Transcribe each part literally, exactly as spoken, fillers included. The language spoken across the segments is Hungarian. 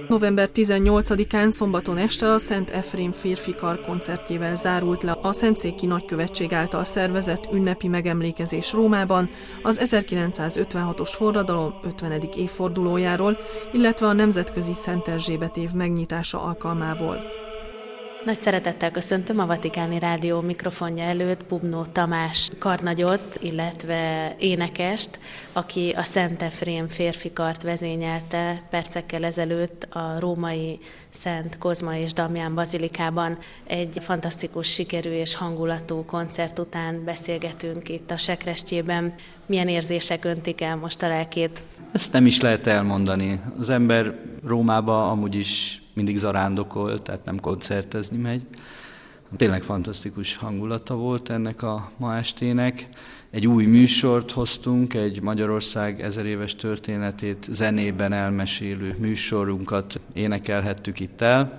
november tizennyolcadikán szombaton este a Szent Efrém férfi kar koncertjével zárult le a Szentszéki Nagykövetség által szervezett ünnepi megemlékezés Rómában az ezerkilencszázötvenhatos forradalom ötvenedik évfordulójáról, illetve a Nemzetközi Szent Erzsébet év megnyitása alkalmából. Nagy szeretettel köszöntöm a Vatikáni Rádió mikrofonja előtt Bubnó Tamás karnagyot, illetve énekest, aki a Szent Efrém férfi kart vezényelte percekkel ezelőtt a római Szent Kozma és Damján bazilikában. Egy fantasztikus sikerű és hangulatú koncert után beszélgetünk itt a sekrestyében. Milyen érzések öntik el most a lelkét? Ezt nem is lehet elmondani. Az ember Rómába amúgy is mindig zarándokol, tehát nem koncertezni megy. Tényleg fantasztikus hangulata volt ennek a ma estének. Egy új műsort hoztunk, egy Magyarország ezer éves történetét zenében elmesélő műsorunkat énekelhettük itt el,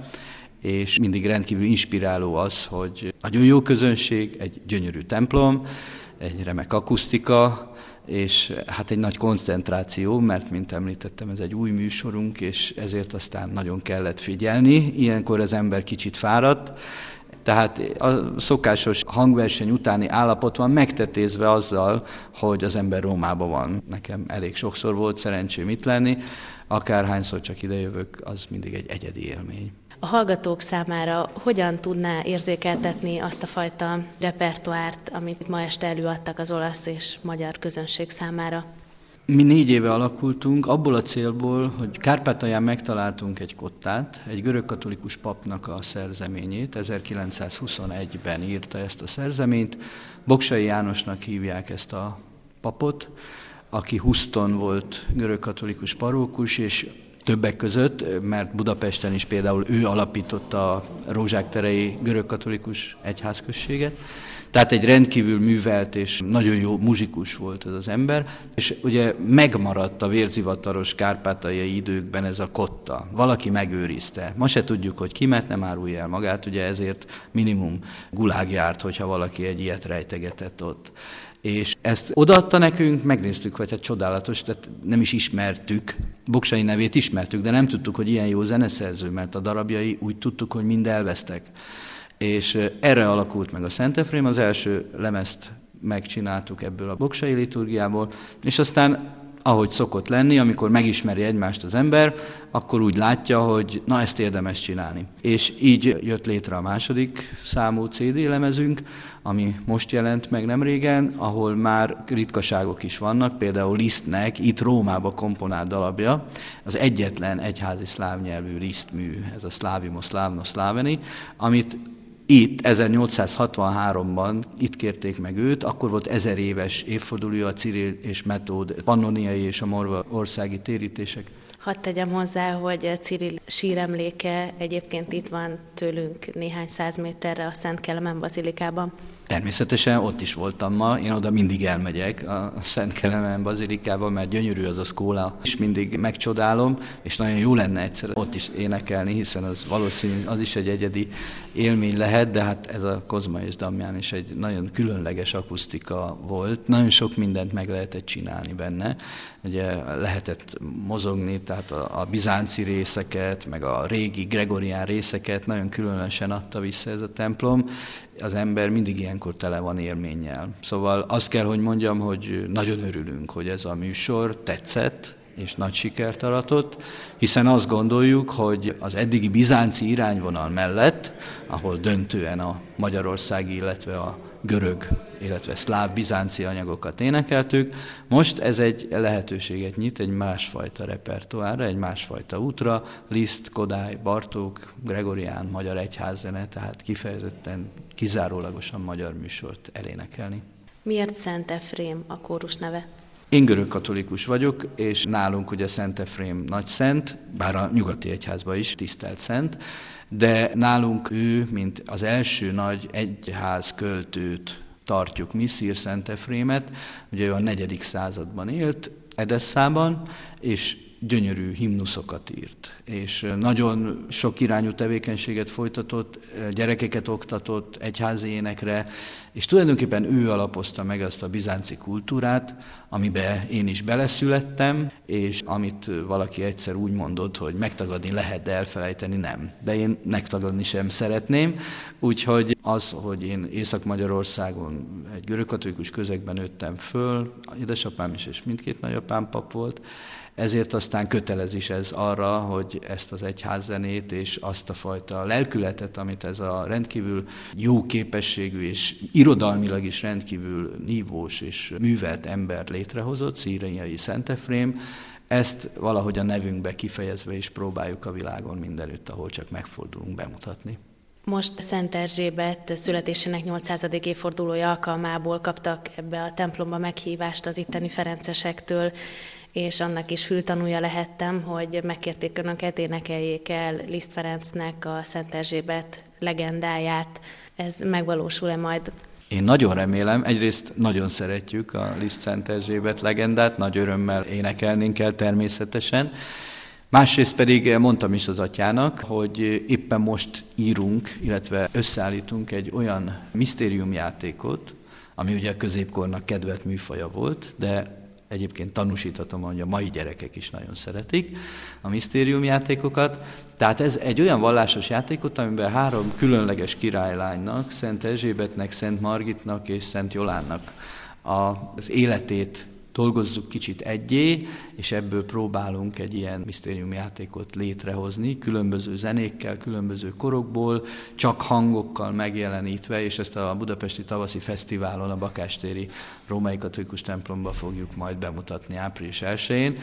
és mindig rendkívül inspiráló az, hogy nagyon jó közönség, egy gyönyörű templom, egy remek akusztika, és hát egy nagy koncentráció, mert mint említettem, ez egy új műsorunk, és ezért aztán nagyon kellett figyelni. Ilyenkor az ember kicsit fáradt, tehát a szokásos hangverseny utáni állapot van megtetézve azzal, hogy az ember Rómában van. Nekem elég sokszor volt szerencsém itt lenni, akárhányszor csak idejövök, az mindig egy egyedi élmény. A hallgatók számára hogyan tudná érzékeltetni azt a fajta repertoárt, amit ma este előadtak az olasz és magyar közönség számára? Mi négy éve alakultunk abból a célból, hogy Kárpátalján megtaláltunk egy kottát, egy görögkatolikus papnak a szerzeményét, ezerkilencszázhuszonegyben írta ezt a szerzeményt. Bogsai Jánosnak hívják ezt a papot, aki Houston volt görögkatolikus parókus, és többek között, mert Budapesten is például ő alapította a Rózsák terei görögkatolikus egyházközséget. Tehát egy rendkívül művelt és nagyon jó muzsikus volt ez az ember, és ugye megmaradt a vérzivataros kárpátaljai időkben ez a kotta. Valaki megőrizte. Ma se tudjuk, hogy ki, mert nem árulja el magát, ugye ezért minimum gulág járt, hogyha valaki egy ilyet rejtegetett ott. És ezt odaadta nekünk, megnéztük, hogy hát csodálatos, tehát nem is ismertük, Bogsai nevét ismertük, de nem tudtuk, hogy ilyen jó zeneszerző, mert a darabjai úgy tudtuk, hogy mind elvesztek. És erre alakult meg a Szent Efrém, az első lemezt megcsináltuk ebből a bogsai liturgiából, és aztán, ahogy szokott lenni, amikor megismeri egymást az ember, akkor úgy látja, hogy na ezt érdemes csinálni. És így jött létre a második számú cé dé lemezünk, ami most jelent meg nemrégen, ahol már ritkaságok is vannak, például Lisztnek itt Rómába komponált darabja, az egyetlen egyházi szláv nyelvű Liszt mű, ez a Slavimo Slavno Slaveni, amit itt ezernyolcszázhatvanháromban itt kérték meg őt, akkor volt ezer éves évfordulója a Cirill és Metód pannoniai és a morva országi térítések. Hadd tegyem hozzá, hogy Cirill síremléke egyébként itt van tőlünk néhány száz méterre a Szent Kelemen bazilikában. Természetesen ott is voltam ma, én oda mindig elmegyek a Szent Kelemen bazilikába, mert gyönyörű az a szkóla, és mindig megcsodálom, és nagyon jó lenne egyszer ott is énekelni, hiszen az valószínű, az is egy egyedi élmény lehet, de hát ez a Kozma és Damján is egy nagyon különleges akusztika volt, nagyon sok mindent meg lehetett csinálni benne, ugye lehetett mozogni, tehát a, a bizánci részeket, meg a régi gregorián részeket nagyon különösen adta vissza ez a templom. Az ember mindig ilyenkor tele van élménnyel. Szóval azt kell, hogy mondjam, hogy nagyon örülünk, hogy ez a műsor tetszett, és nagy sikert aratott, hiszen azt gondoljuk, hogy az eddigi bizánci irányvonal mellett, ahol döntően a magyarországi, illetve a görög, illetve szláv bizánci anyagokat énekeltük, most ez egy lehetőséget nyit egy másfajta repertoárra, egy másfajta útra, Liszt, Kodály, Bartók, gregorián, magyar egyházzene, tehát kifejezetten kizárólagosan magyar műsort elénekelni. Miért Szent Efrém a kórus neve? Én görögkatolikus vagyok, és nálunk ugye Szent Efrém nagy szent, bár a nyugati egyházban is tisztelt szent, de nálunk ő, mint az első nagy egyház költőt tartjuk mi, Szír Szent Efrémet, ugye ő a negyedik században élt Edesszában, és gyönyörű himnuszokat írt, és nagyon sok irányú tevékenységet folytatott, gyerekeket oktatott egyházi énekre, és tulajdonképpen ő alapozta meg azt a bizánci kultúrát, amiben én is beleszülettem, és amit valaki egyszer úgy mondott, hogy megtagadni lehet, de elfelejteni nem. De én megtagadni sem szeretném, úgyhogy az, hogy én Észak-Magyarországon egy görögkatolikus közegben nőttem föl, édesapám is és mindkét nagyapám pap volt, ezért aztán kötelez is ez arra, hogy ezt az egyházzenét és azt a fajta lelkületet, amit ez a rendkívül jó képességű és irodalmilag is rendkívül nívós és művelt ember létrehozott, Szíriai Szent Efrém, ezt valahogy a nevünkbe kifejezve is próbáljuk a világon mindenütt, ahol csak megfordulunk, bemutatni. Most Szent Erzsébet születésének nyolcszázadik évfordulója alkalmából kaptak ebbe a templomba meghívást az itteni ferencesektől, és annak is fültanúja lehettem, hogy megkérték önöket, énekeljék el Liszt Ferencnek a Szent Erzsébet legendáját. Ez megvalósul-e majd? Én nagyon remélem, egyrészt nagyon szeretjük a Liszt Szent Erzsébet legendát, nagy örömmel énekelnénk el természetesen. Másrészt pedig mondtam is az atyának, hogy éppen most írunk, illetve összeállítunk egy olyan misztériumjátékot, ami ugye a középkornak kedvelt műfaja volt, de egyébként tanúsíthatom, hogy a mai gyerekek is nagyon szeretik a misztériumjátékokat. Tehát ez egy olyan vallásos játékot, amiben három különleges királylánynak, Szent Erzsébetnek, Szent Margitnak és Szent Jolánnak az életét dolgozzuk kicsit egyé, és ebből próbálunk egy ilyen misztériumjátékot létrehozni, különböző zenékkel, különböző korokból, csak hangokkal megjelenítve, és ezt a Budapesti Tavaszi Fesztiválon, a Bakástéri Római Katolikus templomba fogjuk majd bemutatni április elsején.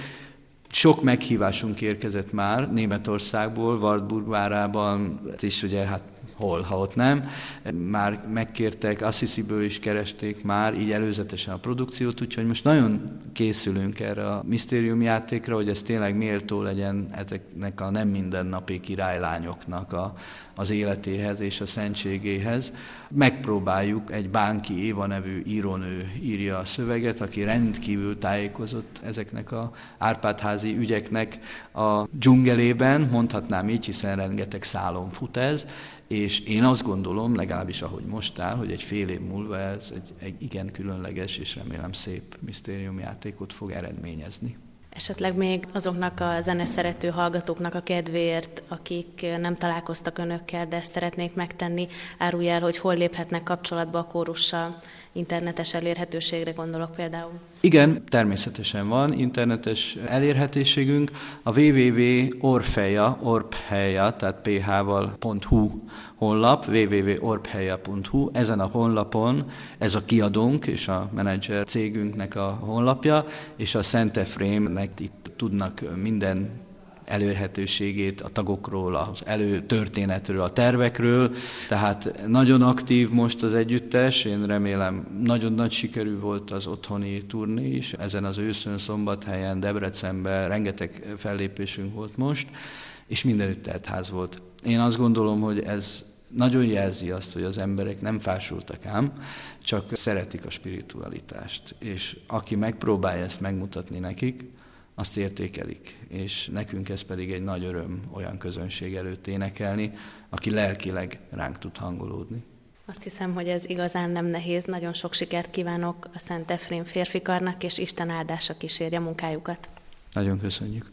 Sok meghívásunk érkezett már Németországból, Wartburg várában, és ugye hát hol, ha ott nem. Már megkértek, Assisi-ből is keresték már, így előzetesen a produkciót, úgyhogy most nagyon készülünk erre a misztériumjátékra, hogy ez tényleg méltó legyen ezeknek a nem mindennapi királylányoknak a, az életéhez és a szentségéhez. Megpróbáljuk, egy Bánki Éva nevű írónő írja a szöveget, aki rendkívül tájékozott ezeknek a Árpád-házi ügyeknek a dzsungelében, mondhatnám így, hiszen rengeteg szálon fut ez, és én azt gondolom, legalábbis ahogy most áll, hogy egy fél év múlva ez egy, egy igen különleges és remélem szép misztériumjátékot fog eredményezni. Esetleg még azoknak a zeneszerető hallgatóknak a kedvéért, akik nem találkoztak önökkel, de ezt szeretnék megtenni, árulj el, hogy hol léphetnek kapcsolatba a kórussal, internetes elérhetőségre gondolok például. Igen, természetesen van internetes elérhetőségünk. A double-u double-u double-u pont orpheia, orpheia, tehát ph-val .hu honlap, double-u double-u double-u pont orpheia pont hu. Ezen a honlapon ez a kiadónk és a menedzser cégünknek a honlapja, és a Szent Efrémnek itt tudnak minden elérhetőségét a tagokról, az előtörténetről, a tervekről, tehát nagyon aktív most az együttes, én remélem nagyon nagy sikerű volt az otthoni turné is, ezen az őszön, Szombathelyen, Debrecenben rengeteg fellépésünk volt most, és mindenütt telt ház volt. Én azt gondolom, hogy ez nagyon jelzi azt, hogy az emberek nem fásultak ám, csak szeretik a spiritualitást, és aki megpróbálja ezt megmutatni nekik, azt értékelik, és nekünk ez pedig egy nagy öröm olyan közönség előtt énekelni, aki lelkileg ránk tud hangolódni. Azt hiszem, hogy ez igazán nem nehéz. Nagyon sok sikert kívánok a Szent Efrém férfikarnak, és Isten áldása kísérje munkájukat. Nagyon köszönjük.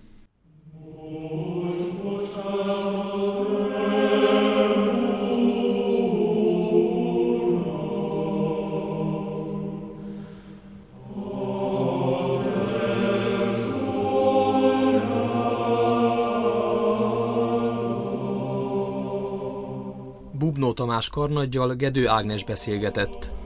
Bubnó Tamás karnaggyal Gedő Ágnes beszélgetett.